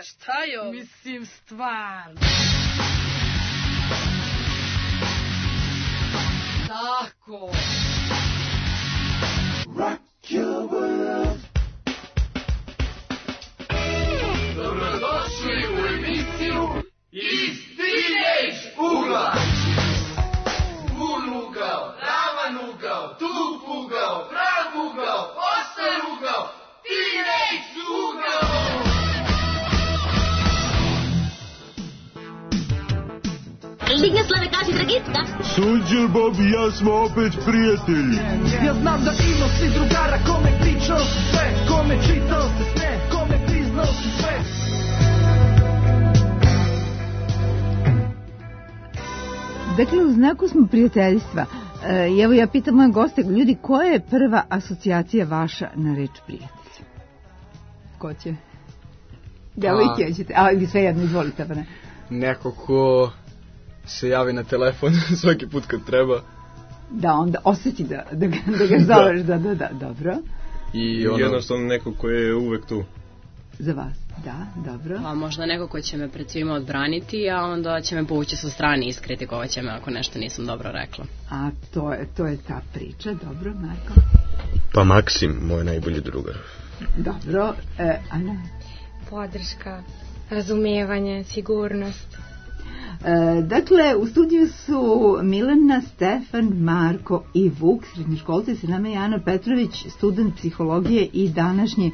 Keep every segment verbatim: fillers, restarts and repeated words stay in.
šta je ovo? Mislim, stvarno. Tako. Rock your world. Dobrodošli u emisiju Iz Teenage ugla. Pun ugao, ravan ugao, tup ugao, prav ugao, ostar ugao, Teenage ugao. Lignaslave, kaži Dragica. Sunđer, Bob i ja smo opet prijatelji. Ja znam da ima svi drugara kome pričao si sve, kome čitao si sve, kome priznao si sve. Dakle, u znaku smo prijateljstva. E, evo ja pitam moje goste, ljudi, koja je prva asocijacija vaša na reč prijatelj? Ko će? Devojke, ja ćete. A, vi sve jedno, izvolite, pa ne. Neko ko se javi na telefon svaki put kad treba. Da, onda osjeti da, da, ga, da ga zoveš, da, da, da, dobro. I ono... jednostavno neko ko je uvek tu. Za vas, da, dobro. A možda neko ko će me pred svima odbraniti, a onda će me povući sa strane i iskritikovat će me ako nešto nisam dobro rekla. A to je, to je ta priča, dobro, Marko? Pa Maksim, moj najbolji drugar. Dobro, e, Ana? Podrška, razumevanje, sigurnost. E, dakle, u studiju su Milena, Stefan, Marko i Vuk, srednjoškolci, sa nama je Ana Petrović, student psihologije i današnji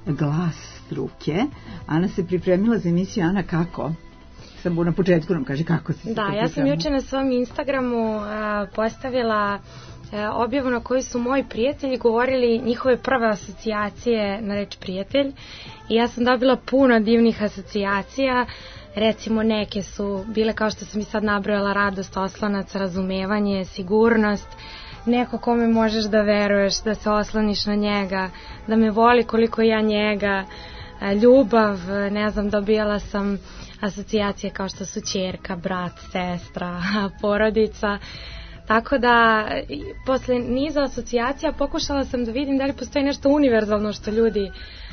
glas struke. Ana se pripremila za emisiju. Ana, kako? Samo na početku nam kaže kako si se Da, ja sam juče na svom Instagramu a, postavila a, objavu na kojoj su moji prijatelji govorili njihove prve asocijacije na reč prijatelj i ja sam dobila puno divnih asocijacija. Recimo neke su bile kao što sam i sad nabrojala: radost, oslonac, razumevanje, sigurnost, neko kome možeš da veruješ, da se osloniš na njega, da me voli koliko ja njega, ljubav, ne znam, dobijala sam asocijacije kao što su ćerka, brat, sestra, porodica. Tako da, posle niza asocijacija pokušala sam da vidim da li postoji nešto univerzalno što ljudi,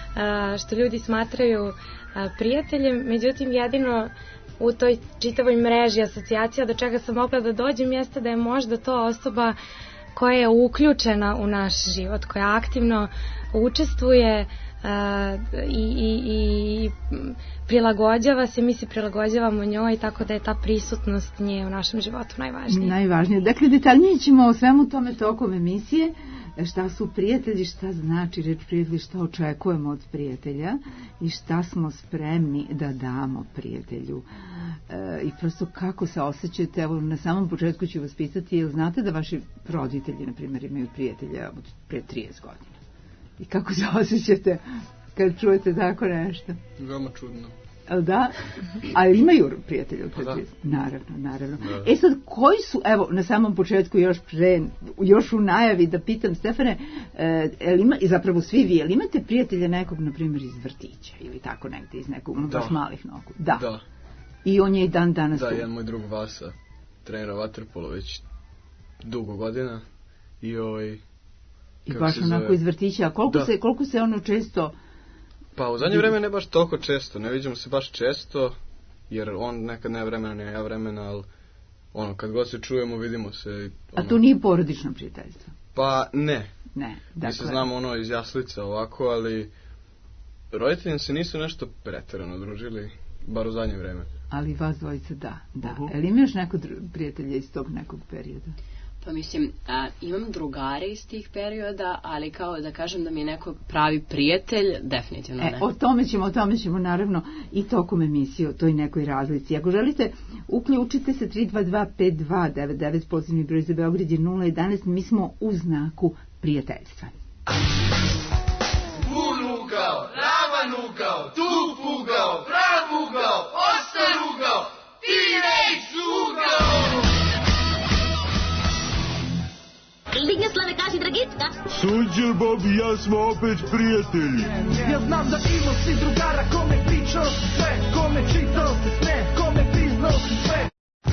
što ljudi smatraju prijateljem, međutim jedino u toj čitavoj mreži asocijacija do čega sam mogla da dođem jeste da je možda to osoba koja je uključena u naš život, koja aktivno učestvuje uh, i, i, i prilagođava se, mi se prilagođavamo njoj, tako da je ta prisutnost nje u našem životu najvažnija. Najvažnije. Dakle, detaljnije ćemo o svemu tome tokom emisije. Šta su prijatelji, šta znači reč prijatelji, šta očekujemo od prijatelja i šta smo spremni da damo prijatelju. E, I prosto kako se osjećate, evo na samom početku ću vas pitati, jel znate da vaši roditelji, na primjer, imaju prijatelja od pre trideset godina? I kako se osjećate kad čujete tako nešto? Veoma čudno. Da, ali imaju prijatelja od trideset. Naravno, naravno. Da. E sad, koji su, evo, na samom početku još pre, još u najavi da pitam Stefane, e, ima, i zapravo svi vi, jel imate prijatelja nekog, na primjer, iz vrtića ili tako negde, iz nekog, ono, baš malih nogu? Da. Da. I on je i dan danas da, tu. Da, jedan moj drug Vasa, trenira vaterpolo već dugo godina i ovaj... I baš onako zove... iz vrtića, a koliko, se, koliko se ono često... Pa u zadnje vreme ne baš toliko često, ne vidimo se baš često, jer on nekad nema vremena, ne ja vremena, ali ono, kad god se čujemo, vidimo se. Ono... A to nije porodično prijateljstvo? Pa ne. Ne, dakle... Mi se znamo ono iz jaslica ovako, ali roditelji se nisu nešto preterano družili, bar u zadnje vreme. Ali vas dvojica da, da. Uh-huh. Ali ima još neko prijatelja iz tog nekog perioda? Pa mislim, a, imam drugare iz tih perioda, ali kao da kažem da mi je neko pravi prijatelj, definitivno ne. E, o tome ćemo, o tome ćemo naravno i tokom emisije, o toj nekoj razlici. Ako želite, uključite se tri dva dva pet dva devet devet, pozivni broj za Beograd je nula jedanaest, mi smo u znaku prijateljstva. Pun ugao, ravan ugao, tup ugao, prav ugao, ostar ugao, Teenage ugao. Lignaslave, kaži Dragica. Sunđer, Bob i ja smo opet prijatelji. Ja znam da ima svi drugara kome pričao si sve, kome čitao si sve, kome priznao si sve.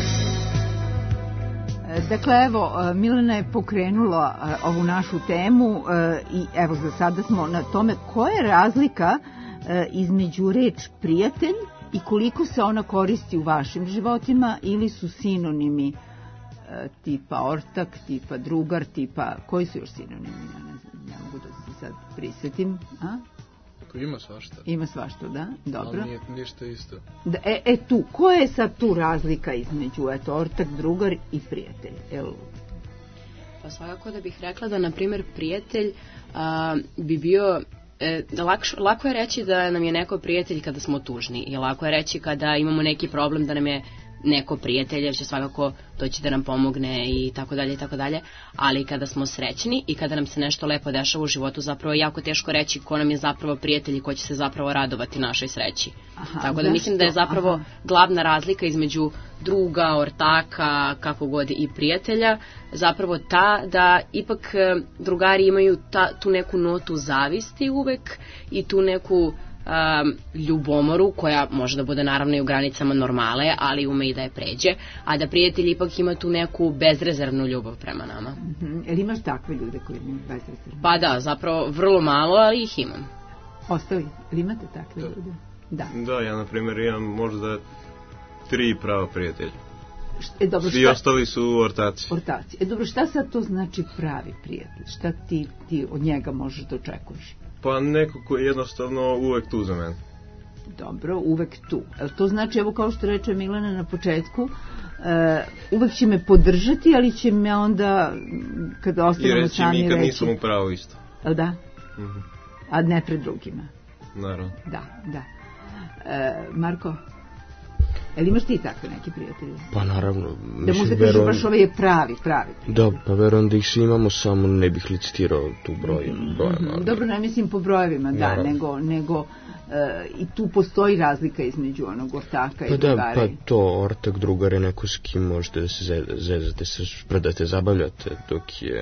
Dakle, evo, Milena je pokrenula ovu našu temu i evo, za sada smo na tome koja je razlika e, između reč prijatelj i koliko se ona koristi u vašim životima ili su sinonimi e, tipa ortak, tipa drugar, tipa, koji su još sinonimi? Ja ne, znam, ne mogu da se sad prisjetim. A? Ima svašta. Ima svašta, da, dobro. Ali nije ništa isto. Da, e, e tu, koja je sad tu razlika između eto, ortak, drugar i prijatelj? El... Pa svakako da bih rekla da, na primjer, prijatelj a, bi bio... E, lakš, lako je reći da nam je neko prijatelj kada smo tužni i lako je reći kada imamo neki problem da nam je neko prijatelj, jer će svakako doći da nam pomogne i tako dalje i tako dalje, ali kada smo srećni i kada nam se nešto lepo dešava u životu, zapravo je jako teško reći ko nam je zapravo prijatelj i ko će se zapravo radovati našoj sreći. Aha, tako da mislim da je zapravo aha. glavna razlika između druga, ortaka, kako god i prijatelja, zapravo ta da ipak drugari imaju ta, tu neku notu zavisti uvek i tu neku Um, ljubomoru koja može da bude naravno i u granicama normale, ali ume i da je pređe, a da prijatelj ipak ima tu neku bezrezervnu ljubav prema nama. Mm-hmm. Jel imaš takve ljude koji imaju bezrezervnu? Pa da, zapravo vrlo malo, ali ih imam. Ostali, ili imate takve da. ljude? Da. Da, ja na primjer imam možda tri prava prijatelja. E, dobro, Svi šta... ostali su ortaci. Ortaci. E dobro, šta sad to znači pravi prijatelj? Šta ti, ti od njega možeš da očekuješ? Pa neko koji je jednostavno uvek tu za mene. Dobro, uvek tu. To znači, evo kao što reče Milena na početku, uh, uvek će me podržati, ali će me onda, kada ostanemo sami reći... I reći mi kad nisam upravo isto. Da? Mm-hmm. A ne pred drugima. Naravno. Da, da. Uh, Marko? Jel imaš ti takve neki prijatelji? Pa naravno. Da mu se kaže baš ovaj je pravi, pravi prijatelj. Da, pa verujem da ih svi imamo, samo ne bih licitirao tu brojem. Mm-hmm. Dobro, ne mislim po brojevima, da, naravno. nego, nego uh, i tu postoji razlika između onog ortaka pa i drugari. Pa da, pa to, ortak, drugar je neko s kim možete da se zezate, se spredate, zabavljate, dok je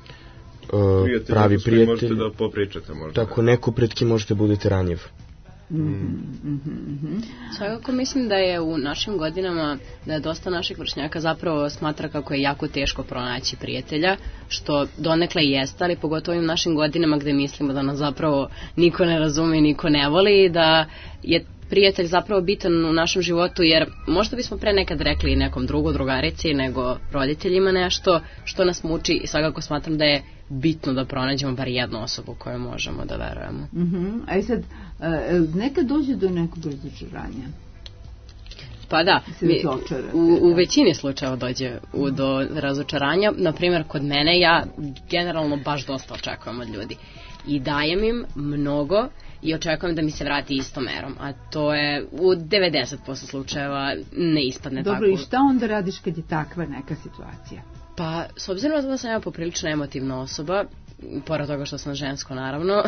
uh, prijatelj, pravi prijatelj. Možete da popričate možda. Tako, neko pred kim možete budete ranjiv. Mm-hmm, mm-hmm. Svakako mislim da je u našim godinama da je dosta naših vršnjaka zapravo smatra kako je jako teško pronaći prijatelja, što donekle jeste, ali pogotovo u našim godinama gde mislimo da nas zapravo niko ne razume, niko ne voli, da je prijatelj zapravo bitan u našem životu, jer možda bismo pre nekad rekli nekom drugu drugarici nego roditeljima nešto što nas muči i svakako smatram da je bitno da pronađemo bar jednu osobu koju možemo da verujemo. Mm-hmm. A i sad, uh, nekad dođe do nekog razočaranja? Pa da, mi, u, u većini slučajeva dođe u, do razočaranja. Naprimjer, kod mene ja generalno baš dosta očekujem od ljudi. I dajem im mnogo i očekujem da mi se vrati istom merom. A to je u devedeset posto slučajeva ne ispadne dobro, tako. Dobro, i šta onda radiš kad je takva neka situacija? Pa, s obzirom da sam ja poprilično emotivna osoba, pored toga što sam žensko naravno,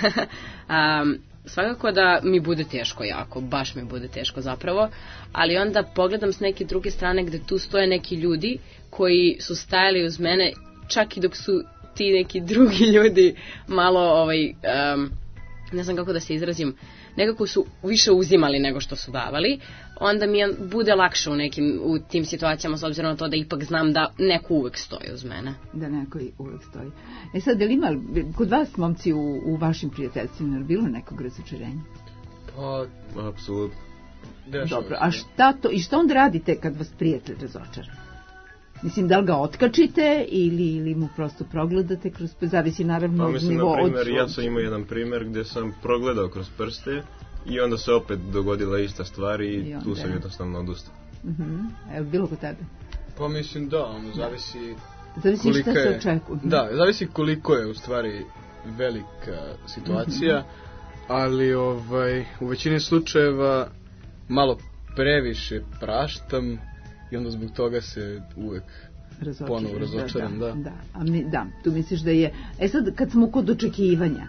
um, svakako da mi bude teško jako, baš mi bude teško zapravo, ali onda pogledam s neke druge strane gde tu stoje neki ljudi koji su stajali uz mene čak i dok su ti neki drugi ljudi malo, ovaj, um, ne znam kako da se izrazim, nekako su više uzimali nego što su davali, onda mi bude lakše u nekim u tim situacijama, s obzirom na to da ipak znam da neko uvek stoji uz mene. Da neko uvek stoji. E sad, je li ima, kod vas, momci, u, u vašim prijateljstvima, je bilo nekog razočarenja? Pa, apsolutno. Dobro, a šta to, i što onda radite kad vas prijatelj razočara? Mislim, da li ga otkačite ili, ili mu prosto progledate kroz, zavisi naravno pa, od mislim, nivo od... Na primjer, ja sam imao jedan primjer gde sam progledao kroz prste i onda se opet dogodila ista stvar i, I tu sam jednostavno odustao. Uh-huh. Evo, bilo kod tebe? Pa mislim da, ono, zavisi... Zavisi šta se očekuje. Da, zavisi koliko je u stvari velika situacija, uh-huh. ali ovaj, u većini slučajeva malo previše praštam i onda zbog toga se uvek Razočarim, ponovo razočaram, da. Da, da. A mi, da, tu misliš da je... E sad, kad smo kod očekivanja,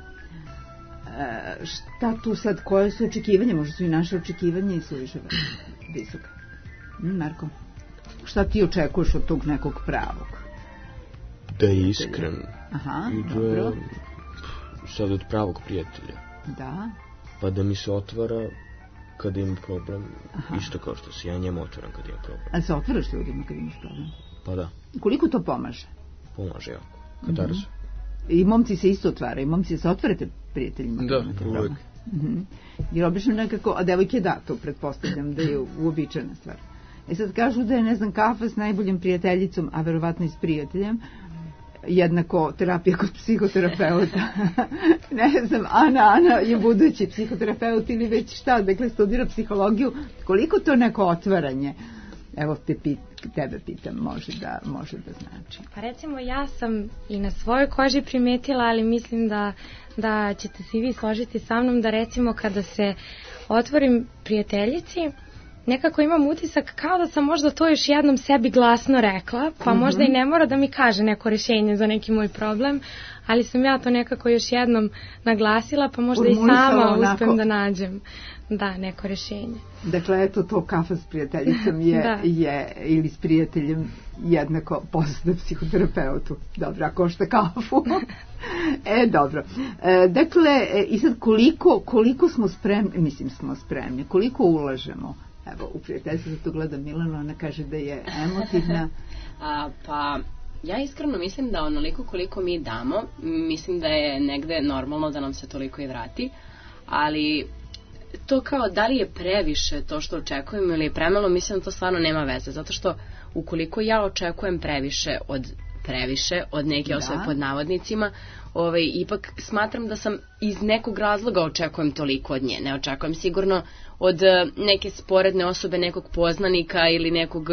e, šta tu sad, koje su očekivanja? Možda su i naše očekivanja i su više visoka. Hm, Marko? Šta ti očekuješ od tog nekog pravog? Da je iskren. Aha, i da, dobro. Sad od pravog prijatelja. Da. Pa da mi se otvara kada ima problem, aha. Isto kao što se ja njemu otvoram kada ima problem. A se otvaraš ljudima kada imaš problem? Pa da. Koliko to pomaže? Pomaže jako. Katarzu. Mm-hmm. I momci se isto otvaraju, momci se otvarate prijateljima? Da, uvek. Mm-hmm. Jer obično nekako, a devojke da, to pretpostavljam da je uobičajena stvar. E sad kažu da je, ne znam, kafa s najboljim prijateljicom, a verovatno i s prijateljem, jednako terapija kod psihoterapeuta. Ne znam, Ana, Ana je budući psihoterapeut ili već šta, dakle studira psihologiju, koliko to neko otvaranje, evo te pit, tebe pitam, može da, može da znači. Pa recimo ja sam i na svojoj koži primetila, ali mislim da, da ćete se i vi složiti sa mnom, da recimo kada se otvorim prijateljici, nekako imam utisak kao da sam možda to još jednom sebi glasno rekla, pa uh-huh. možda i ne mora da mi kaže neko rješenje za neki moj problem, ali sam ja to nekako još jednom naglasila, pa možda Urmulisala i sama onako. Uspem da nađem da, neko rješenje. Dakle, eto to kafa s prijateljicom je, je ili s prijateljem jednako posle psihoterapeutu. Dobro, a košta kafu. E, dobro. E, dakle, e, i sad koliko, koliko smo spremni, mislim smo spremni, koliko ulažemo? Evo, u prijateljstvu za to gleda Milano, ona kaže da je emotivna. A, pa, ja iskreno mislim da onoliko koliko mi damo, mislim da je negde normalno da nam se toliko i vrati, ali to kao da li je previše to što očekujem ili je premalo, mislim da to stvarno nema veze, zato što ukoliko ja očekujem previše od previše od neke da. Osobe pod navodnicima, ovaj, ipak smatram da sam iz nekog razloga očekujem toliko od nje. Ne očekujem sigurno od neke sporedne osobe, nekog poznanika ili nekog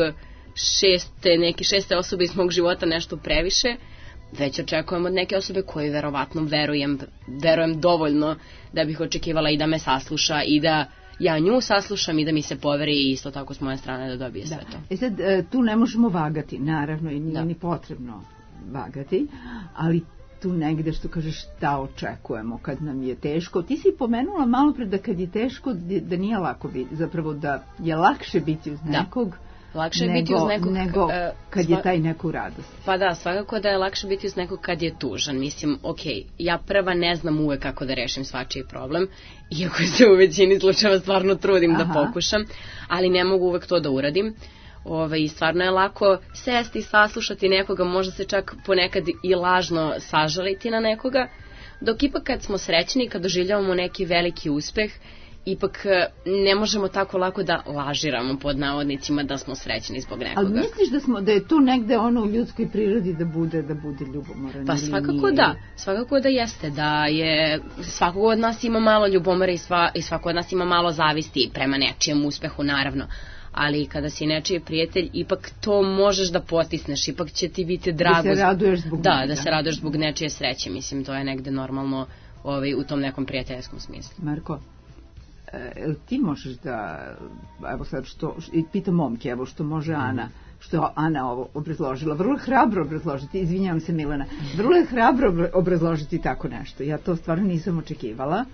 šeste, neke šeste osobe iz mog života nešto previše, već očekujem od neke osobe koju verovatno verujem, verujem dovoljno da bih očekivala i da me sasluša i da ja nju saslušam i da mi se poveri i isto tako s moje strane da dobije sve da. to. E sad, tu ne možemo vagati, naravno, i nije da. Ni potrebno vagati, ali tu negde što kažeš šta očekujemo kad nam je teško. Ti si pomenula malo pre da kad je teško da nije lako biti, zapravo da je lakše biti uz nekog da. Lakše nego, biti uz nekog nego kad sva... je taj neku radost. Pa da, svakako da je lakše biti uz nekog kad je tužan. Mislim, ok, ja prva ne znam uvek kako da rešim svačiji problem, iako se u većini slučajeva stvarno trudim Aha. da pokušam, ali ne mogu uvek to da uradim. Ove, stvarno je lako sesti i saslušati nekoga, možda se čak ponekad i lažno sažaliti na nekoga, dok ipak kad smo srećni, kad doživljavamo neki veliki uspeh, ipak ne možemo tako lako da lažiramo pod navodnicima da smo srećni zbog nekoga. Ali misliš da smo da je to negde ono u ljudskoj prirodi da bude da bude ljubomoran? Pa svakako da, svakako da jeste, da je svakog od nas ima malo ljubomora i, sva, i svako od nas ima malo zavisti prema nečijem uspehu, naravno. Ali kada si nečiji prijatelj, ipak to možeš da potisneš, ipak će ti biti drago. Da se raduješ zbog da, njega. Da se raduješ zbog nečije sreće, mislim, to je negde normalno ovaj, u tom nekom prijateljskom smislu. Marko, e, ti možeš da, evo sad što, i pitam momke, evo što može Ana, što je Ana ovo obrazložila, vrlo je hrabro obrazložiti, izvinjavam se Milana, vrlo je hrabro obrazložiti tako nešto, ja to stvarno nisam očekivala.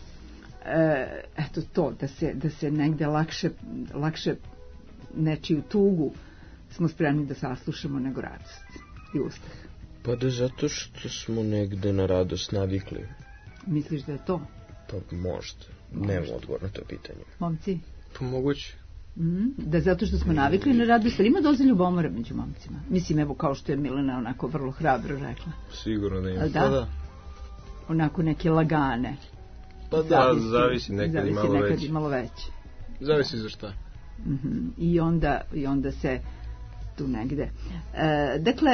E, eto to, da se, da se negde lakše, lakše nečiju tugu smo spremni da saslušamo nego radost i uspeh. Pa da zato što smo negde na radost navikli. Misliš da je to? Pa možda, nemam odgovor na to pitanje. Momci? Pa moguće. Mm, da zato što smo navikli na radost, ali ima doza ljubomora među momcima. Mislim, evo kao što je Milena onako vrlo hrabro rekla. Sigurno da ima. Da? Pa da. Onako neke lagane. Pa da, zavisi, zavisi nekad, zavisi i, malo nekad i malo veće. Zavisi za šta. Mm-hmm. I, onda, I onda se tu negde. E, dakle,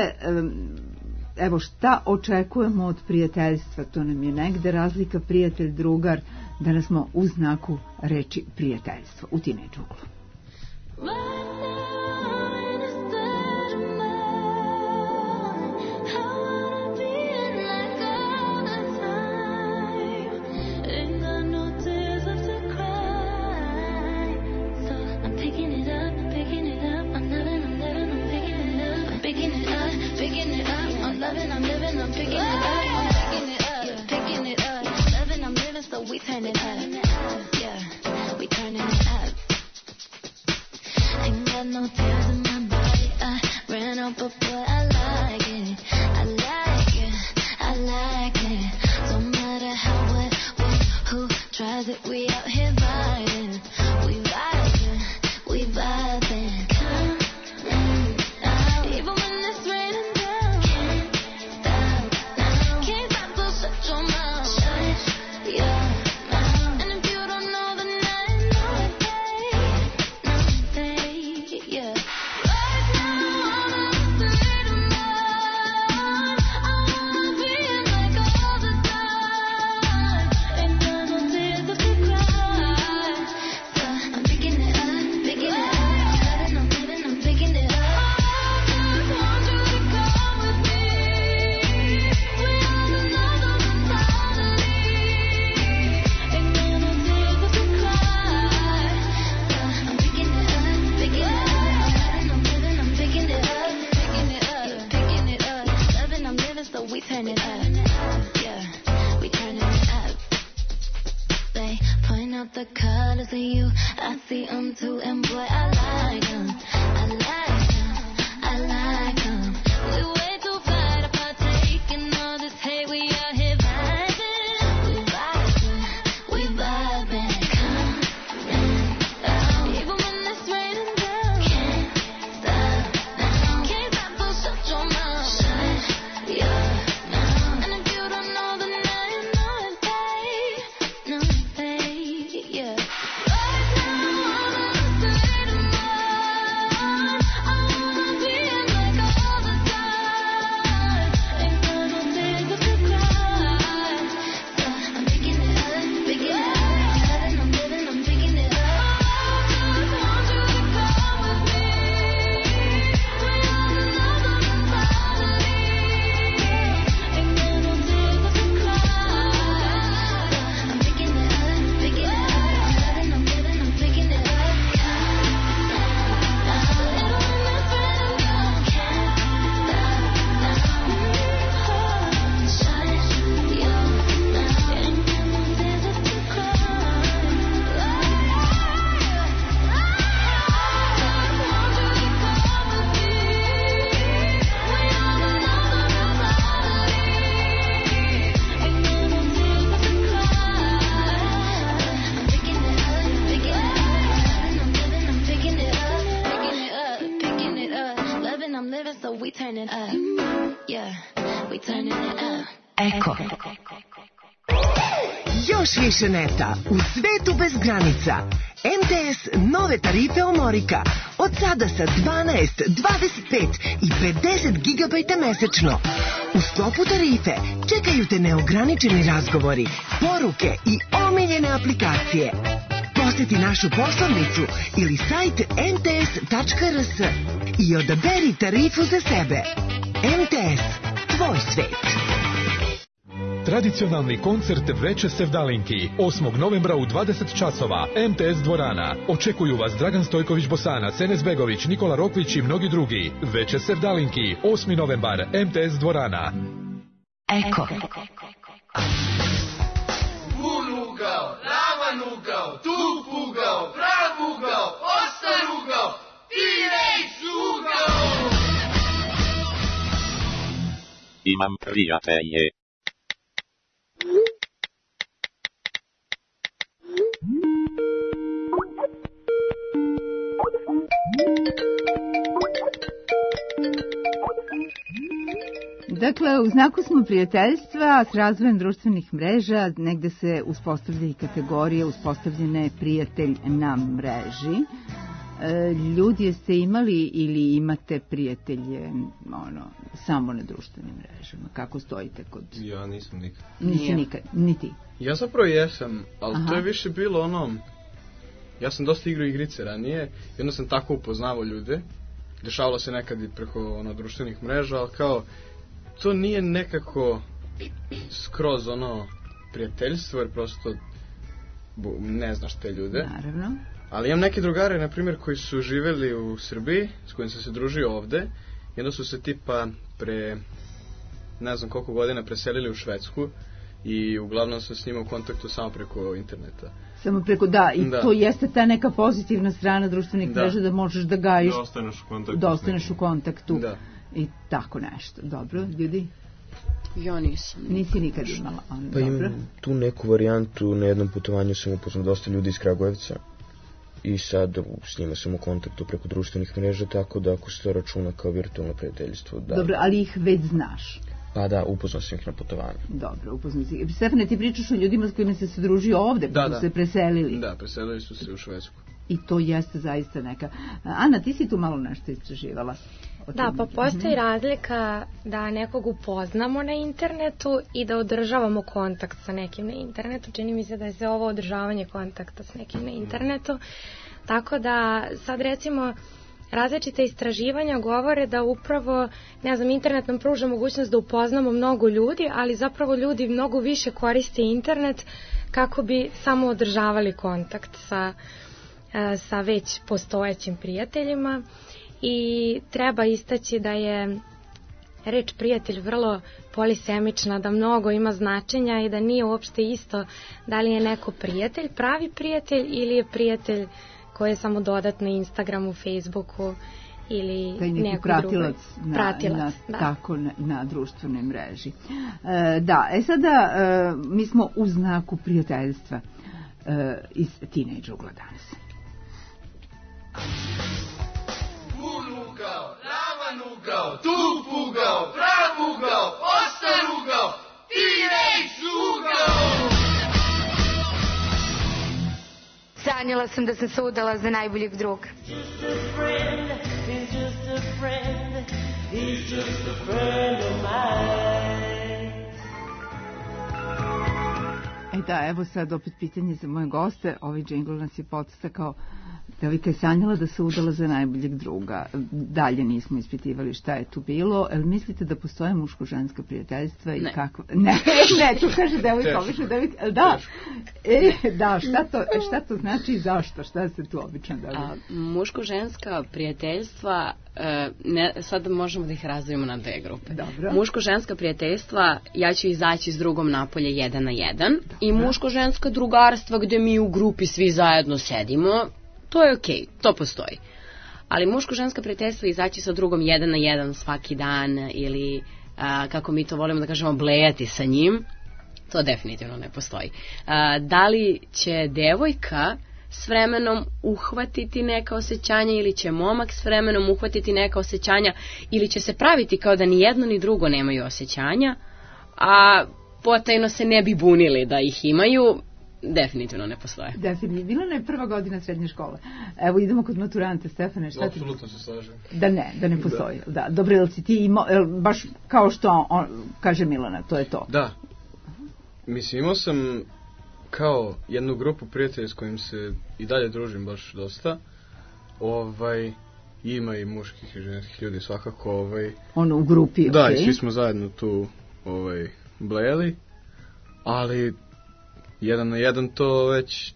evo šta očekujemo od prijateljstva, to nam je negde razlika prijatelj, drugar, danas smo u znaku reči prijateljstvo u Tinejdžuglu. We turn it up, yeah, we turning it up. Ain't got no tears in my body, I ran up before I like it, I like it, I like it. Don't matter how, what, what, who tries it, we out here vibing, we vibing, we vibing. Come out, even when it's raining down, can't stop now, can't stop, so shut your mouth, shut your mouth. so we turning up. Yeah, we turning it up. Eko. Još više neta u svetu bez granica. M T S nove tarife Omorika. Od sada sa dvanaest, dvadeset pet i pedeset gigabajta mesečno. U sklopu tarife čekaju te neograničeni razgovori, poruke i omiljene aplikacije. Posjeti našu poslovnicu ili sajt em te es tačka er es i odaberi tarifu za sebe. M T S, tvoj svet. Tradicionalni koncert Veče Sevdalinki osmog novembra u dvadeset časova, M T S dvorana. Očekuju vas Dragan Stojković Bosanac, Enes Begović, Nikola Roklić i mnogi drugi. Veče Sevdalinki, osmi novembar, M T S dvorana. Eko. Unugao, ravan ugao, tup ugao, prav ugao, ostar ugao, T-Rex ugao. Imam prijatelje. Dakle, u znaku smo prijateljstva s razvojem društvenih mreža, negde se uspostavljaju kategorije, uspostavljena je prijatelj na mreži. E, ljudi, jeste imali ili imate prijatelje ono, samo na društvenim mrežama? Kako stojite kod... Ja nisam nikad. Nisi nikad, ni ti. Ja zapravo jesam, ali Aha. to je više bilo ono... Ja sam dosta igrao igrice ranije i onda sam tako upoznavao ljude. Dešavalo se nekad i preko ono, društvenih mreža, ali kao... To nije nekako skroz ono prijateljstvo, jer prosto ne znaš te ljude. Naravno. Ali imam neke drugare, na primjer, koji su živjeli u Srbiji, s kojim sam se družio ovde, i onda su se tipa pre, ne znam koliko godina, preselili u Švedsku i uglavnom sam s njima u kontaktu samo preko interneta. Samo preko, da, i da. To jeste ta neka pozitivna strana društvenih da. mreža, da možeš da gajiš, da ostaneš u kontaktu, da ostaneš u kontaktu. Da. I tako nešto. Dobro, ljudi? Ja nisam. Nisi nikad imala. On, pa imam tu neku varijantu, na jednom putovanju sam upoznao dosta ljudi iz Kragujevca i sad s njima sam u kontaktu preko društvenih mreža, tako da ako se to računa kao virtualno prijateljstvo, da. Dobro, ali ih već znaš. Pa da, upoznao sam ih na putovanju. Dobro, upoznao si. Stefane, ti pričaš o ljudima s kojima se se družio ovde, da, pa su da. se preselili. Da, preselili su se u Švedsku. I to jeste zaista neka... Ana, ti si tu malo nešto istraživala. Da, pa postoji razlika da nekog upoznamo na internetu i da održavamo kontakt sa nekim na internetu. Čini mi se da je se ovo održavanje kontakta s nekim na internetu. Tako da sad recimo različite istraživanja govore da upravo, ne znam, internet nam pruža mogućnost da upoznamo mnogo ljudi, ali zapravo ljudi mnogo više koriste internet kako bi samo održavali kontakt sa, sa već postojećim prijateljima. I treba istaći da je reč prijatelj vrlo polisemična, da mnogo ima značenja i da nije uopšte isto da li je neko prijatelj, pravi prijatelj ili je prijatelj koji je samo dodat na Instagramu, Facebooku ili taj neki neku pratilac, drugoj. Na, Pratilac, na, da. tako na, na društvenoj mreži. E, da, e sada e, mi smo u znaku prijateljstva e, iz Teenage ugla danas. Unugao, ravan ugao, tup ugao, prav ugao, ostar ugao, T-Rex ugao. Sanjala sam da sam se udala za najboljeg druga. E da, evo sad opet pitanje za moje goste. Ovaj džingl nas je podstakao. Devojka je sanjala da se udala za najboljeg druga. Dalje nismo ispitivali šta je tu bilo. El mislite da postoje muško-ženska prijateljstva i ne. kako? Ne, ne, to kaže devojka, obično devojka. Da, e, da, šta to, šta to znači i zašto? Šta se tu obično da? Muško-ženska prijateljstva, ne, sad možemo da ih razdvojimo na dve grupe. Dobro. Muško-ženska prijateljstva, ja ću izaći s drugom napolje jedan na jedan. Dobro. I muško-ženska drugarstva gde mi u grupi svi zajedno sedimo. To je okej, okay, to postoji. Ali muško-ženska prijateljstva izaći sa drugom jedan na jedan svaki dan ili, a, kako mi to volimo da kažemo, blejati sa njim, to definitivno ne postoji. A, da li će devojka s vremenom uhvatiti neka osjećanja ili će momak s vremenom uhvatiti neka osjećanja ili će se praviti kao da ni jedno ni drugo nemaju osjećanja, a potajno se ne bi bunili da ih imaju, definitivno ne postoje. Definitivno. Bila je prva godina srednje škole. Evo idemo kod maturante, Stefane, šta ti... Apsolutno se slažem. Da ne, da ne postoji. Da. Da. Dobro, jel si ti imao, baš kao što on, kaže Milana, to je to? Da. Mislim, imao sam kao jednu grupu prijatelja s kojim se i dalje družim baš dosta. Ovaj, ima i muških i ženskih ljudi svakako. Ovaj. Ono u grupi, da, okej. i svi smo zajedno tu ovaj, blejali, ali jedan na jedan to već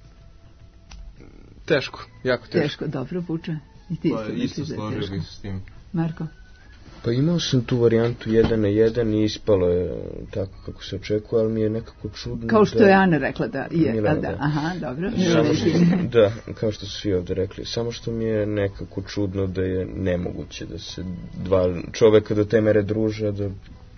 teško, jako teško. Teško, dobro, Vuče. I ti pa isto složio bih s tim. Marko? Pa imao sam tu varijantu jedan na jedan i ispalo je tako kako se očekuje, ali mi je nekako čudno. Kao što da... je Ana rekla da je. Milana, da. da. Aha, dobro. Samo što, da, kao što su svi ovde rekli. Samo što mi je nekako čudno da je nemoguće da se dva čoveka do te mere druže, da,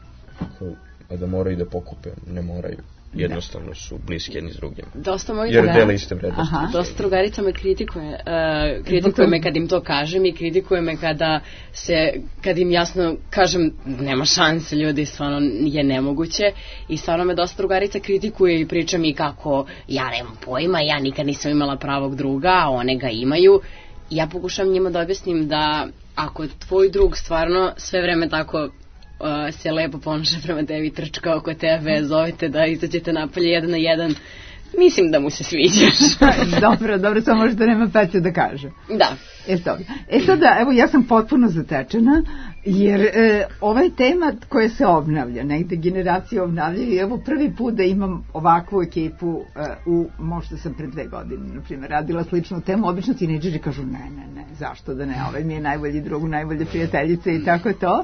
a da moraju da pokupe. Ne moraju. Jednostavno su bliski jedni s drugim. Dosta mojih jer dele iste vrednosti. Dosta drugarica me kritikuje. Uh, kritikuje me kad im to kažem i kritikuje me kada se, kad im jasno kažem nema šanse ljudi, stvarno je nemoguće. I stvarno me dosta drugarica kritikuje i priča mi kako ja nemam pojma, ja nikad nisam imala pravog druga, a one ga imaju. I ja pokušam njima da objasnim da ako tvoj drug stvarno sve vreme tako Uh, se lepo ponaša prema tebi, trčka oko tebe, zovete da izađete napolje jedan na jedan, mislim da mu se sviđaš. Dobro, dobro, samo možda nema peće da kaže. Da. E, dobro. E sada, evo, ja sam potpuno zatečena, jer e, ova je tema koja se obnavlja, negde generacije obnavljaju i evo prvi put da imam ovakvu ekipu e, u, možda sam pre dve godine, na primjer, radila sličnu temu, obično tinejdžeri kažu ne, ne, ne, zašto da ne, ovaj mi je najbolji drug, najbolje prijateljice i tako to.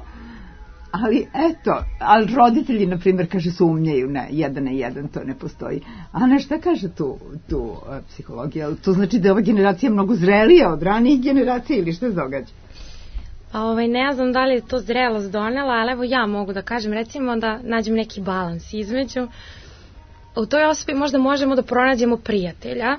Ali eto, ali roditelji, na primjer, kaže, sumnjaju, ne, jedan na jedan, to ne postoji. Ana, šta kaže tu, tu uh, psihologija? To znači da je ova generacija mnogo zrelija od ranijih generacija ili šta se događa? A ovaj, ne znam da li je to zrelost donela, ali evo ja mogu da kažem, recimo da nađem neki balans između. U toj osobi možda možemo da pronađemo prijatelja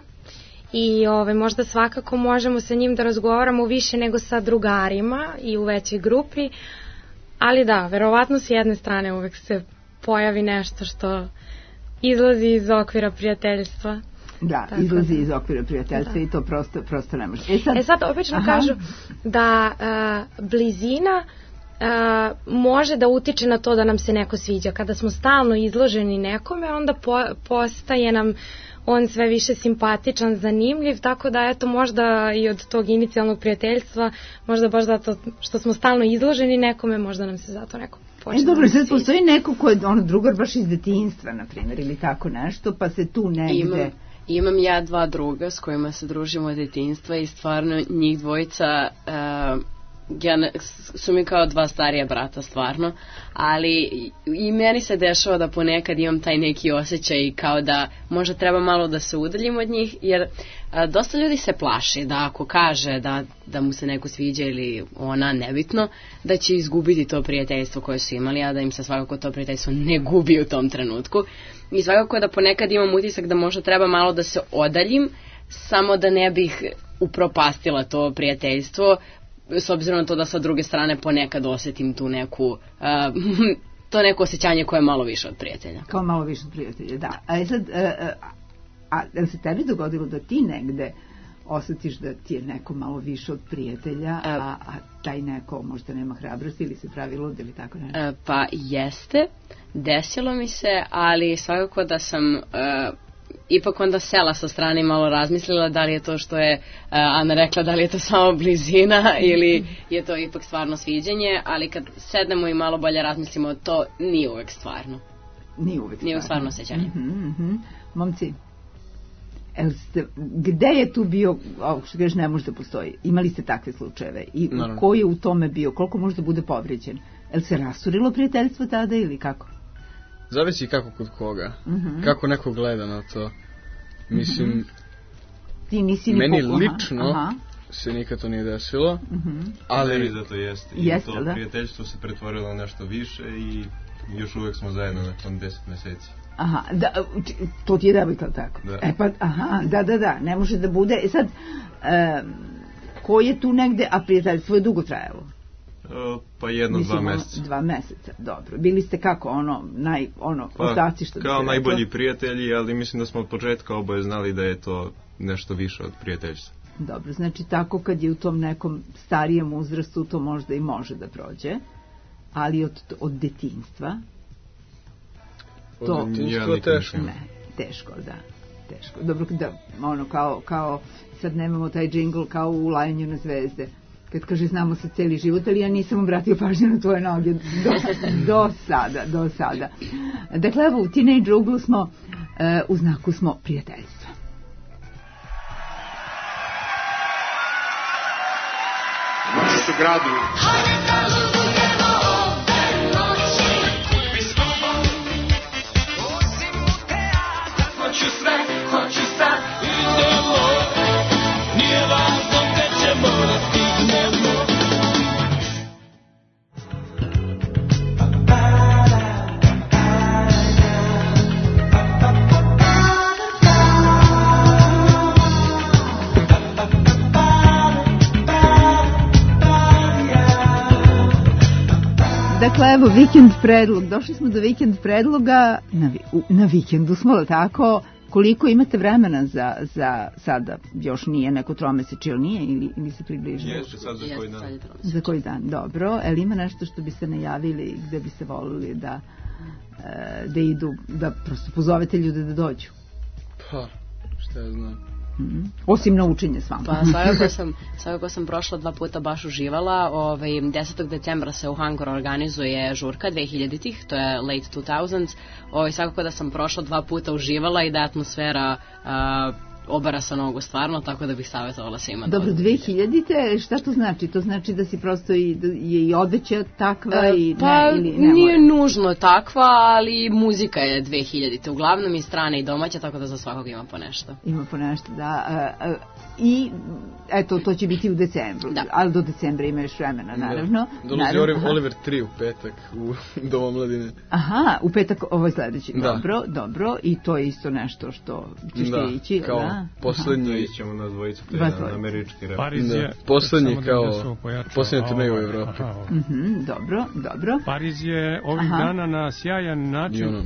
i ovaj, možda svakako možemo sa njim da razgovaramo više nego sa drugarima i u većoj grupi. Ali da, verovatno s jedne strane uvek se pojavi nešto što izlazi iz okvira prijateljstva. Da, tako izlazi da. iz okvira prijateljstva da. I to prosto, prosto ne može. E sad, e sad obično aha. kažu da uh, blizina uh, može da utiče na to da nam se neko sviđa. Kada smo stalno izloženi nekome, onda po, postaje nam on sve više simpatičan, zanimljiv, tako da eto možda i od tog inicijalnog prijateljstva, možda baš zato što smo stalno izloženi nekome, možda nam se zato neko počne. E dobro, sad postoji neko ko je ono drugar baš iz detinjstva, na primjer, ili tako nešto, pa se tu negde... Imam, imam ja dva druga s kojima se družimo od detinjstva i stvarno njih dvojica... Uh, ja ne, su mi kao dva starija brata stvarno, ali i meni se dešava da ponekad imam taj neki osjećaj kao da možda treba malo da se udaljim od njih, jer a, dosta ljudi se plaši da ako kaže da, da mu se neko sviđa ili ona, nebitno, da će izgubiti to prijateljstvo koje su imali, a da im se svakako to prijateljstvo ne gubi u tom trenutku. I svakako da ponekad imam utisak da možda treba malo da se odaljim, samo da ne bih upropastila to prijateljstvo, s obzirom na to da sa druge strane ponekad osjetim tu neku uh, to neko osjećanje koje je malo više od prijatelja. Kao malo više od prijatelja, da. A sad, uh, a je se tebi dogodilo da ti negde osjetiš da ti je neko malo više od prijatelja, a, a taj neko možda nema hrabrosti ili se pravi lud ili tako nešto? Uh, pa jeste, desilo mi se, ali svakako da sam... Uh, ipak onda sela sa strane malo razmislila da li je to što je uh, Ana rekla, da li je to samo blizina ili je to ipak stvarno sviđenje, ali kad sednemo i malo bolje razmislimo, to nije uvek stvarno. Nije uvek stvarno. Nije uvek stvarno osjećanje. Mm-hmm, mm-hmm. Momci, el ste, gde je tu bio, ovo što kažeš ne može da postoji, imali ste takve slučajeve i no. Ko je u tome bio, koliko može da bude povređen? El se rasurilo prijateljstvo tada ili kako? Zavisi kako kod koga. Mm-hmm. Kako neko gleda na to. Mislim, mm-hmm. Ti nisi ni meni pokuha. lično Aha. se nikad to nije desilo. Mm-hmm. Ali meni zato jeste. I jeste, to da? prijateljstvo se pretvorilo u nešto više i još uvek smo zajedno nakon deset meseci. Aha, da, to ti je devojka, tako? Da. E pa, aha, da, da, da, ne može da bude. E sad, um, ko je tu negde, a prijateljstvo je dugo trajalo? Uh, pa jedno, Mislim, dva meseca. Dva meseca, dobro. Bili ste kako, ono, naj, ono, pa, ostaci što bi kao se najbolji reklo? prijatelji, ali mislim da smo od početka oboje znali da je to nešto više od prijateljstva. Dobro, znači tako kad je u tom nekom starijem uzrastu to možda i može da prođe, ali od, od detinjstva od to detinjstva teško. Ne, teško, da. Teško. Dobro, da, ono, kao, kao sad nemamo taj džingl kao u Lajanju na zvezde. Kad kaže znamo se cijeli život, ali ja nisam obratio pažnju na tvoje noge do, do sada, do sada. Dakle, evo, u Teenage Uglu smo, uh, u znaku smo prijateljstva. Noći su gradu. Hoću sve, hoću sad, idemo. Nije važno gde ćemo da stignemo. Dakle, evo, vikend predlog. Došli smo do vikend predloga. Na, u, na vikendu smo, li tako? Koliko imate vremena za, za sada? Još nije neko tromeseč, ili nije? Ili, ili se približuje? Jeste, sad za koji dan. Za koji dan, dobro. E li ima nešto što biste najavili, gde biste volili da, da idu, da prosto pozovete ljude da dođu? Pa, šta ja znam. Mm-hmm. Osim na učenje s vama. Pa svakako sam, svakako sam prošla dva puta baš uživala. Ovaj, desetog decembra se u Hangoru organizuje žurka dve hiljaditih, to je late two thousands. Ovaj, svakako da sam prošla dva puta uživala i da je atmosfera uh, obara sa nogu stvarno, tako da bih savjetovala svima. Dobro, dve hiljadite, šta to znači? To znači da si prosto i, da je i odeća takva e, i pa, ne, ili ne nije mora. nužno takva, ali muzika je dve hiljadite. Uglavnom i strane i domaća, tako da za svakog ima po nešto. Ima po nešto, da. Uh, uh, I, eto, to će biti u decembru. Da. Ali do decembra ima još vremena, naravno. Da. Dolazi naravno. Oliver tri u petak u Dom omladine. Aha, u petak ovo je sledeći. Da. Dobro, dobro. I to je isto nešto što ćeš da. ti ići. Kao da, poslednji. Ićemo na dvojicu, na američki rap. Pariz je, poslednji kao poslednji turnaj u Evropi. Mm-hmm, dobro, dobro. Pariz je ovih aha. dana na sjajan način.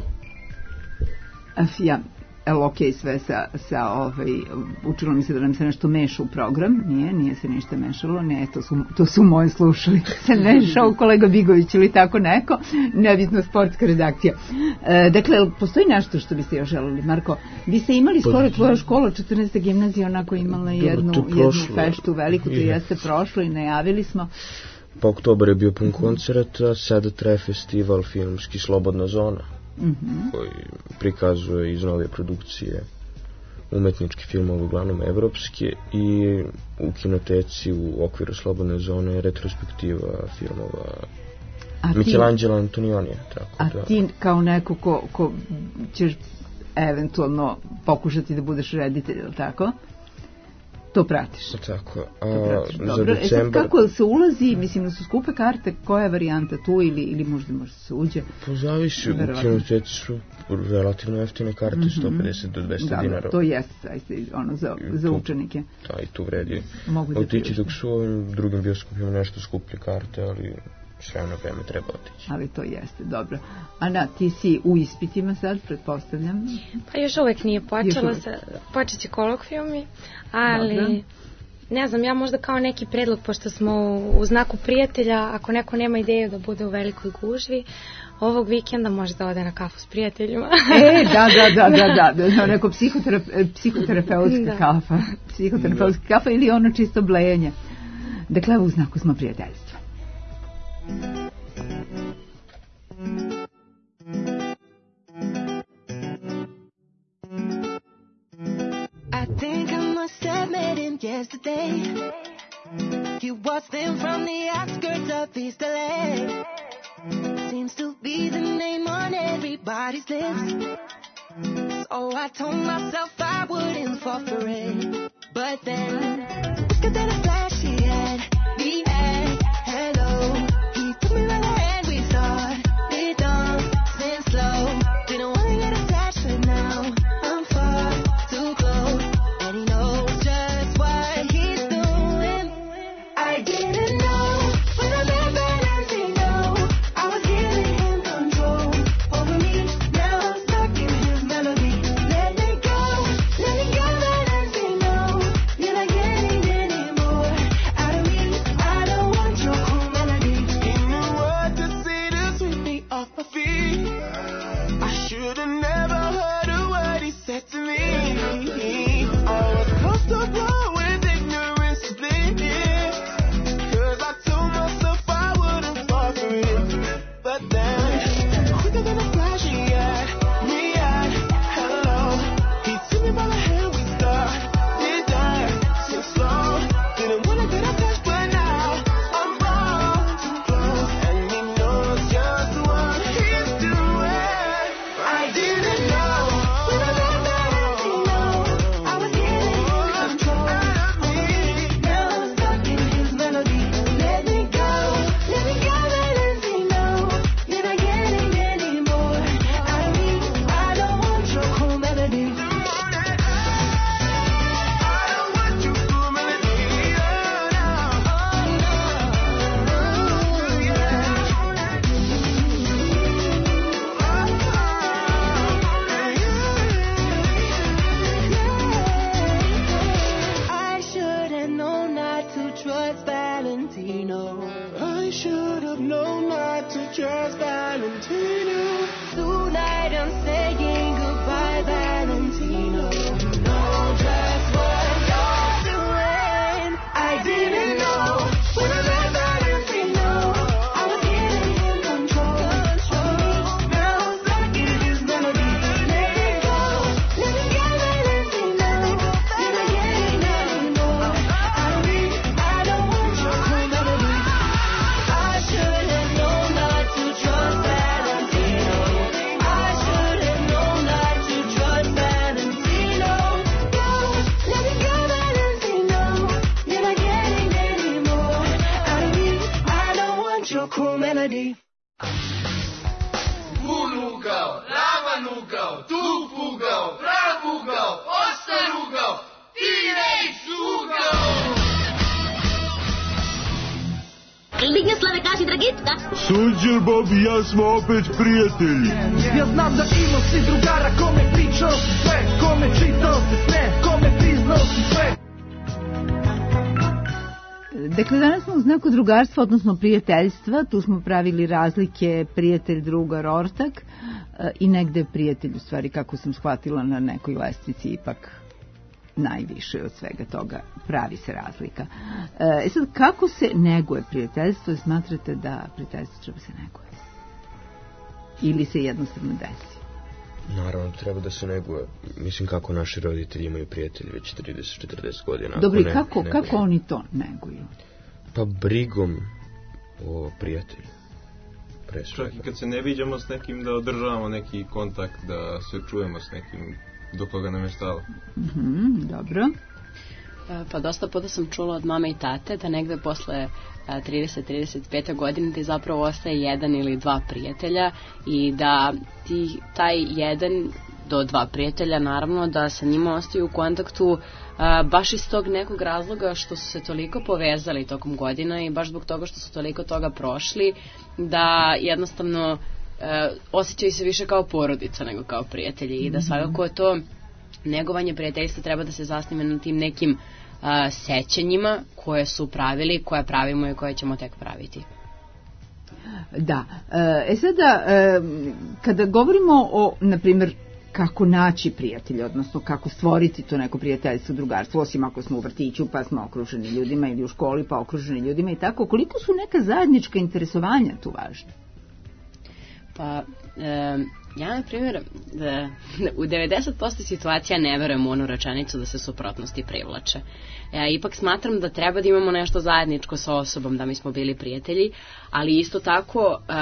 Ja, evo, ok, sve sa, sa ovaj, učilo mi se da nam se nešto meša u program, nije, nije se ništa mešalo, ne, to su, to su moji slušali, se mešao kolega Bigović ili tako neko, nebitno sportska redakcija. E, dakle, postoji nešto što biste još želeli, Marko? Vi ste imali skoro tvoja škola, četrnaesta gimnazija, onako imala jednu, jednu feštu veliku, to jeste prošlo i najavili smo. Pa oktobar je bio pun koncert, a sada traje festival filmski Slobodna zona. Mm-hmm. Koji prikazuje iz nove produkcije umetnički filmove, uglavnom evropske, i u kinoteci u okviru Slobodne zone je retrospektiva filmova Michelangelo Antonionija. Tako, a da. Ti kao neko ko, ko ćeš eventualno pokušati da budeš reditelj, ili tako? To pratiš. Tako, a to pratiš. za Dobro, decembar... E sad kako se ulazi, mislim da su skupe karte, koja je varijanta tu ili, ili možda može se uđe? Pa zavisi, u kinoteci su relativno jeftine karte, mm-hmm. sto pedeset do dvesta da, dinara. To jeste, zaista, ono, za, za učenike. Da, i tu vredi. Mogu otići dok su ovim drugim bioskopima nešto skuplje karte, ali sve na vreme treba otići. Ali to jeste, dobro. Ana, ti si u ispitima sad, pretpostavljam? Pa još uvek nije počelo, sa, počet će kolokvijumi, ali dobro. Ne znam, ja možda kao neki predlog, pošto smo u, u znaku prijatelja, ako neko nema ideju da bude u velikoj gužvi, ovog vikenda može da ode na kafu s prijateljima. E, da, da, da, da, da, da neko psihoterape, psihoterapeutska da. kafa, psihoterapeutska da. kafa ili ono čisto blejenje. Dakle, u znaku smo prijateljstva. I think I must have met him yesterday. He was there from the outskirts of East L A. Seems to be the name on everybody's lips. So I told myself I wouldn't fall for it. But then, look at that flag. Valentino. Tonight I'm saying goodbye, Valentino. You know just what you're doing. I didn't know when I met Valentino. I was getting in control of me. Smells like it is melody. Let it go. Let me get Valentino. You're not getting anymore. I don't need, I don't want your cool melody. I should have known not to trust Valentino. I should have known not to trust Valentino. Go, let me go, Valentino. You're not getting anymore. I don't need, I don't want your cool melody. Un ugao, ravan ugao, dug ugao, prav ugao, ostar ugao, T-Rex ugao. Linija slave kaži Dragitka. Sunđer Bob i ja smo opet prijatelji. Ja znam da ima si drugara kome pričao si sve, kome čitao si sve, kome priznao si sve. Dakle, danas smo u znaku drugarstva, odnosno prijateljstva. Tu smo pravili razlike prijatelj, drugar, ortak e, i negde prijatelj, u stvari, kako sam shvatila, na nekoj lestvici ipak najviše od svega toga pravi se razlika. E sad, kako se neguje prijateljstvo? Smatrate da prijateljstvo treba se neguje? Ili se jednostavno desi? Naravno, treba da se neguje. Mislim, kako naši roditelji imaju prijatelji već trideset četrdeset godina. Dobro, i kako, kako oni to neguju? Pa brigom o prijatelju. Čak i kad se ne viđamo s nekim, da održavamo neki kontakt, da se čujemo s nekim do koga nam je stalo. Mm-hmm, dobro. Pa dosta puta sam čula od mame i tate da negde posle trideset do trideset pet godine ti zapravo ostaje jedan ili dva prijatelja i da ti taj jedan do dva prijatelja, naravno, da sa njima ostaju u kontaktu a, baš iz tog nekog razloga što su se toliko povezali tokom godina i baš zbog toga što su toliko toga prošli, da jednostavno a, osjećaju se više kao porodica nego kao prijatelji i da svakako to negovanje prijateljstva treba da se zasniva na tim nekim a, sećanjima koje su pravili, koje pravimo i koje ćemo tek praviti. Da. E sada, e, kada govorimo o, na primjer, kako naći prijatelje, odnosno kako stvoriti to neko prijateljstvo, drugarstvo, osim ako smo u vrtiću pa smo okruženi ljudima ili u školi pa okruženi ljudima i tako, koliko su neka zajednička interesovanja tu važna? Pa, e, ja, na primjer, da, u devedeset posto situacija ne verujem u onu rečenicu da se suprotnosti privlače. Ja ipak smatram da treba da imamo nešto zajedničko sa osobom da mi smo bili prijatelji, ali isto tako e,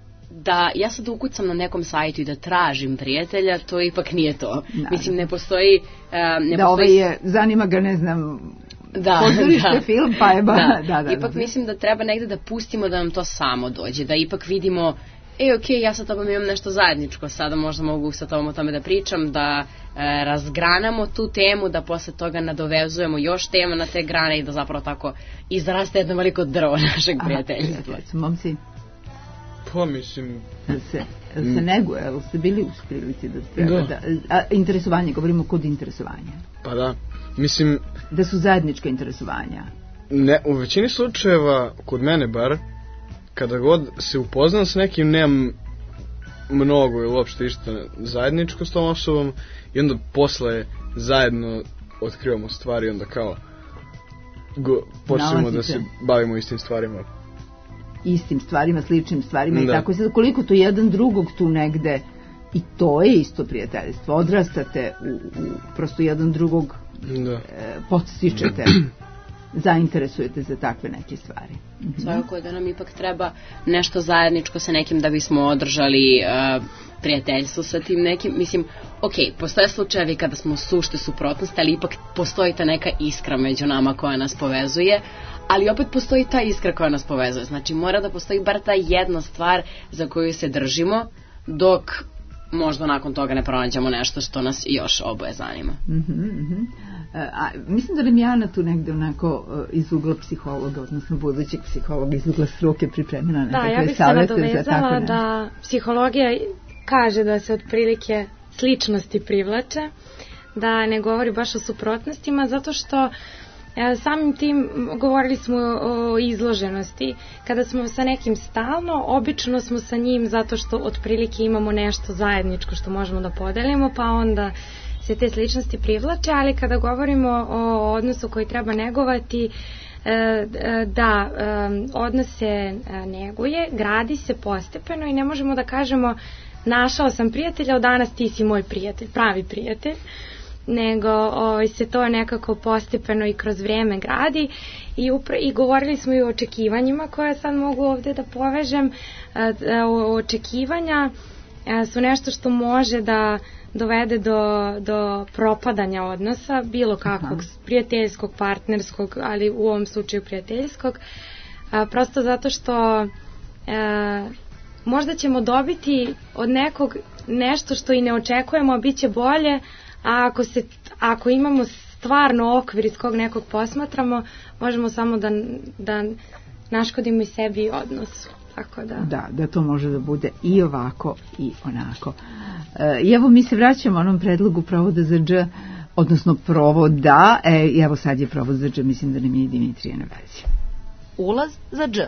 da ja sad ukucam na nekom sajtu i da tražim prijatelja, to ipak nije to. Da. Mislim, ne postoji... E, ne da, postoji... ovaj je, zanima ga, ne znam... Da, da. Film, pa je ba... da. Da, da, ipak da. mislim da treba negde da pustimo da nam to samo dođe, da ipak vidimo, e, ok, ja sa tobom imam nešto zajedničko, sada možda mogu sa tobom o tome da pričam, da e, razgranamo tu temu, da posle toga nadovezujemo još tema na te grane i da zapravo tako izraste jedno veliko drvo našeg prijateljstva. Aha, momci. Pa mislim... Da se, da se neguje, ali ste bili u prilici da treba da... da a, interesovanje, govorimo kod interesovanja. Pa da, mislim... Da su zajednička interesovanja. Ne, u većini slučajeva, kod mene bar, kada god se upoznam s nekim, nemam mnogo ili uopšte išta zajedničko s tom osobom i onda posle zajedno otkrivamo stvari, onda kao go, počnemo da se bavimo istim stvarima. Istim stvarima, sličnim stvarima da. I tako se, koliko to jedan drugog tu negde, i to je isto prijateljstvo, odrastate u, u prosto jedan drugog da. E, podstičete, zainteresujete za takve neke stvari. Mhm. Svakako je da nam ipak treba nešto zajedničko sa nekim da bismo održali uh, prijateljstvo sa tim nekim, mislim, ok, postoje slučajevi kada smo sušte suprotnosti, ali ipak postoji ta neka iskra među nama koja nas povezuje, ali opet postoji ta iskra koja nas povezuje. Znači, mora da postoji bar ta jedna stvar za koju se držimo, dok možda nakon toga ne pronađemo nešto što nas još oboje zanima. Mm-hmm, mm-hmm. A, mislim da nam Jana tu negde onako iz ugla psihologa, odnosno budućeg psihologa, iz ugla struke pripremila na takve savete. Da, ja bih se nadovezala da psihologija kaže da se otprilike sličnosti privlače, da ne govori baš o suprotnostima, zato što Samim tim govorili smo o izloženosti. Kada smo sa nekim stalno, obično smo sa njim zato što otprilike imamo nešto zajedničko što možemo da podelimo, pa onda se te sličnosti privlače, ali kada govorimo o odnosu koji treba negovati, da, odnos se neguje, gradi se postepeno i ne možemo da kažemo našao sam prijatelja, od danas ti si moj prijatelj, pravi prijatelj, nego o, se to nekako postepeno i kroz vrijeme gradi i, upra, i govorili smo i o očekivanjima koje sad mogu ovdje da povežem. O, očekivanja su nešto što može da dovede do, do propadanja odnosa, bilo kakvog, aha, prijateljskog, partnerskog, ali u ovom slučaju prijateljskog, a, prosto zato što a, možda ćemo dobiti od nekog nešto što i ne očekujemo, a bit će bolje, a ako, se, ako imamo stvarno okvir iz kog nekog posmatramo, možemo samo da, da naškodimo i sebi i odnosu. Tako da. Da, da to može da bude i ovako i onako. I evo mi se vraćamo onom predlogu provoda za dž, odnosno provoda, e, i evo sad je provod za dž, mislim da nam je i Dimitrija na vezi. Ulaz za dž.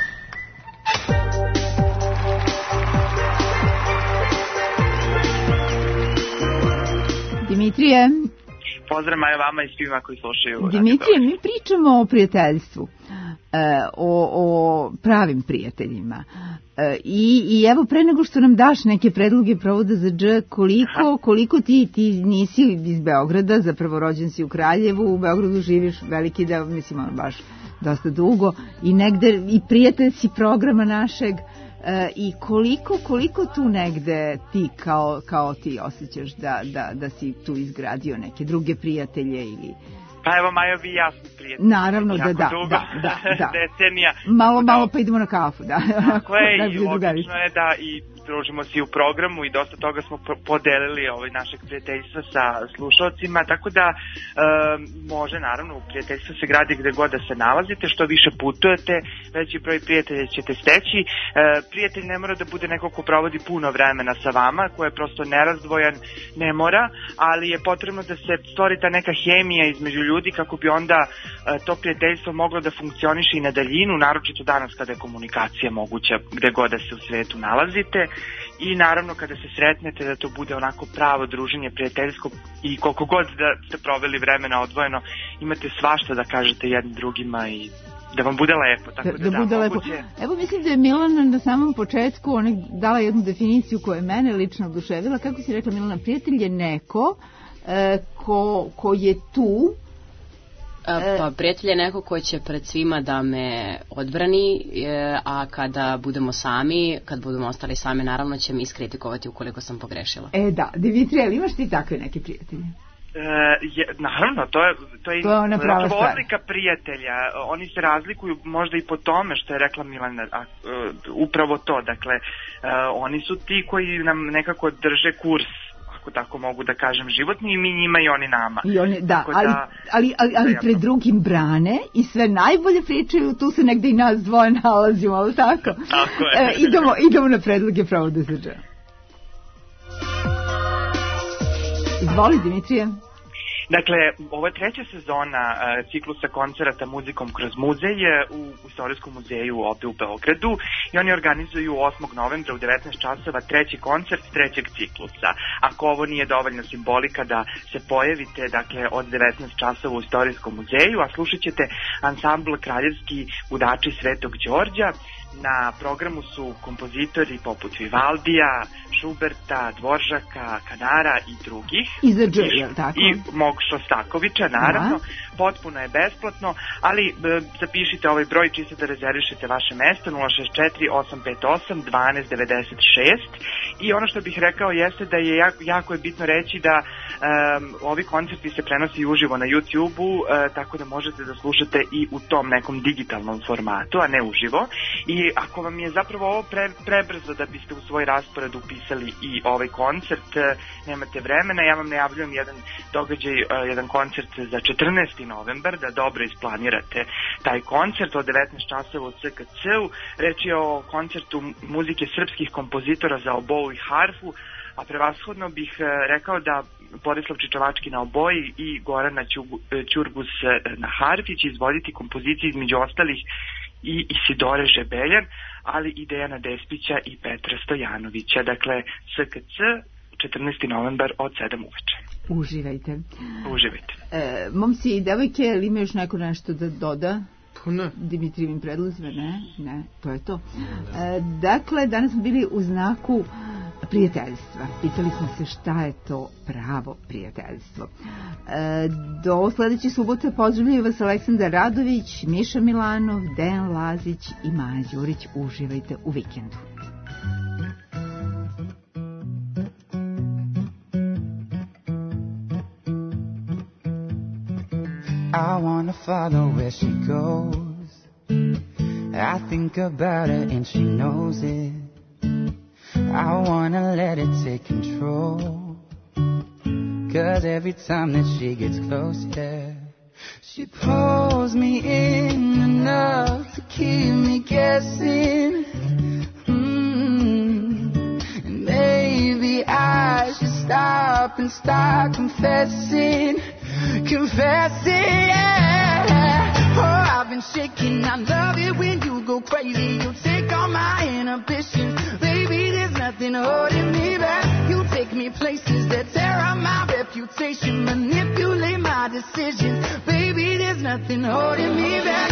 Dimitrije. Pozdrav Maja vama i svima koji slušaju. Dimitrije, mi pričamo o prijateljstvu, o, o pravim prijateljima. I, I evo pre nego što nam daš neke predloge provoda za dž, koliko, koliko ti, ti nisi iz Beograda, zapravo rođen si u Kraljevu, u Beogradu živiš veliki deo, mislim ono baš dosta dugo, i negde i prijatelj si programa našeg. E, i koliko, koliko tu negde ti kao, kao ti osjećaš da, da, da si tu izgradio neke druge prijatelje ili... Pa evo Majo, vi i ja smo prijatelji. Naravno da, da, dugo, da, da, da. decenija. Malo, malo pa idemo na kafu, da. Tako je, i odlično je da i družimo se u programu i dosta toga smo podelili ovaj našeg prijateljstva sa slušalcima, tako da e, može naravno, prijateljstvo se gradi gde god da se nalazite, što više putujete, veći broj prijatelja ćete steći. E, prijatelj ne mora da bude neko ko provodi puno vremena sa vama, ko je prosto nerazdvojan, ne mora, ali je potrebno da se stvori ta neka hemija između ljudi kako bi onda e, to prijateljstvo moglo da funkcioniše i na daljinu, naročito danas kada je komunikacija moguća gde god da se u svetu nalazite. I naravno kada se sretnete da to bude onako pravo druženje prijateljsko i koliko god da ste proveli vremena odvojeno, imate svašta da kažete jednim drugima i da vam bude lepo. Tako da, da, da bude lepo. Moguće... Evo mislim da je Milana na samom početku ona dala jednu definiciju koja je mene lično oduševila. Kako si rekla Milana, prijatelj je neko e, ko, ko je tu. Pa prijatelj je neko ko će pred svima da me odbrani, a kada budemo sami, kad budemo ostali sami, naravno će mi iskritikovati ukoliko sam pogrešila. E da, Dimitrija, ali imaš ti takve neke prijatelje? E, je, naravno, to je, to je, to je ona prava stvar. Odlika prijatelja. Oni se razlikuju možda i po tome što je rekla Milana, a, uh, upravo to, dakle, uh, oni su ti koji nam nekako drže kurs, ako tako mogu da kažem, životni, i mi njima i oni nama. I oni, da, ali, da, ali, ali, ali pred drugim brane i sve najbolje pričaju, tu se negde i nas dvoje nalazimo, ali tako? Tako je. E, idemo, idemo na predloge provoda za dž. Izvoli, Dimitrije. Dakle, ovo je treća sezona uh, ciklusa koncerata muzikom kroz muzej u Istorijskom muzeju ovde u Beogradu i oni organizuju osmog novembra u devetnaest časova treći koncert trećeg ciklusa. Ako ovo nije dovoljno simbolika da se pojavite, dakle, od devetnaest časova u Istorijskom muzeju, a slušat ćete ansambl Kraljevski budači Svetog Đorđa. Na programu su kompozitori poput Vivaldija, Šuberta, Dvoržaka, Kanara i drugih. I za dž, je li tako? I mog Šostakovića, naravno. Aha. Potpuno je besplatno, ali e, zapišite ovaj broj čisto da rezervišete vaše mesto, nula šest četiri osam pet osam jedan dva devet šest. I ono što bih rekao jeste da je jako, jako je bitno reći da um, ovi koncerti se prenosi uživo na YouTube-u, uh, tako da možete da slušate i u tom nekom digitalnom formatu, a ne uživo. I ako vam je zapravo ovo pre, prebrzo da biste u svoj raspored upisali i ovaj koncert, uh, nemate vremena, ja vam najavljujem jedan događaj, uh, jedan koncert za četrnaesti novembar, da dobro isplanirate taj koncert od devetnaest časova u C K C-u. Reč je o koncertu muzike srpskih kompozitora za obou i harfu, a prevashodno bih rekao da Borislav Čičevački na oboji i Gorana Ćurgus na harfi će izvoditi kompozicije između ostalih i Isidore Žebeljan, ali i Dejana Despića i Petra Stojanovića. Dakle, S K C, četrnaesti novembar od sedam uveče. Uživajte. Uživajte. E, momci i devojke, ili ima još neko nešto da doda? Pa ne. Dimitrijevim predlozima, ne? Ne, to je to. E, dakle, danas smo bili u znaku prijateljstva. Pitali smo se šta je to pravo prijateljstvo. E, do sledeće subote pozdravljaju vas Aleksandar Radović, Miša Milanov, Dejan Lazić i Maja Đurić. Uživajte u vikendu. I wanna follow where she goes. I think about her and she knows it. I wanna let it take control. Cause every time that she gets closer, she pulls me in enough to keep me guessing. Mm. And maybe I should stop and start confessing. Confessing, yeah. Oh, I've been shaking. I love it when you go crazy. You take all my inhibitions. Baby, there's nothing holding me back. You take me places that tear up my reputation. Manipulate my decisions. Baby, there's nothing holding me back.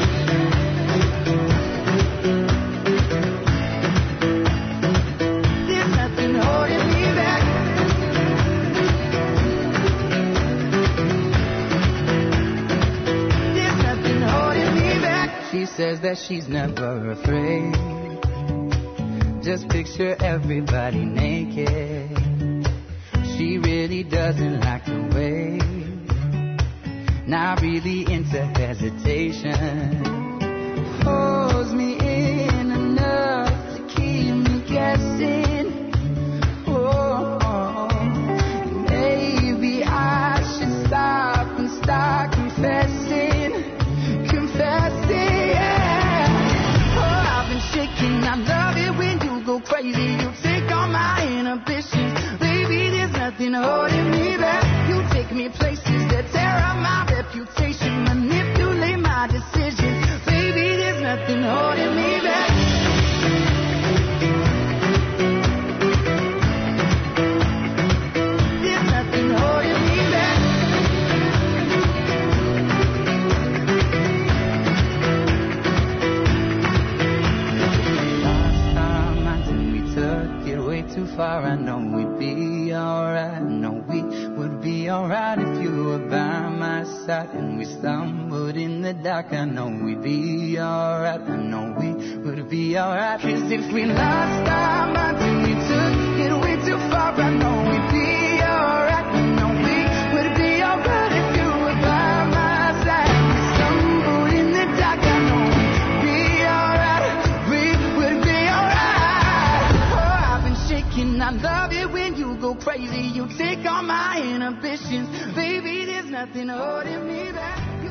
There's nothing holding me back. She says that she's never afraid. Just picture everybody naked. She really doesn't like to wait. Not really into hesitation. Holds me in enough to keep me guessing. Oh, oh. Maybe I should stop and start confessing. Confessing, yeah. Oh, I've been shaking. I love it when you go crazy. You take all my inhibitions. Baby, there's nothing holding me back. You take me places that tear up my reputation. Manipulate my decisions. Baby, there's nothing holding me back. There's nothing holding me back. Too far, I know we'd be alright. No, we would be alright if you were by my side. And we stumbled in the dark. I know we'd be alright. I know we would be alright. Cause if we lost our minds and we took it way too far, I know we'd be alright. I know we would be alright if you were by my side. We stumbled in the dark. I know we'd be alright. We would be alright. Oh, I've been shaking. I love it when you go crazy. You take all my inhibitions. Baby, there's nothing holding me back.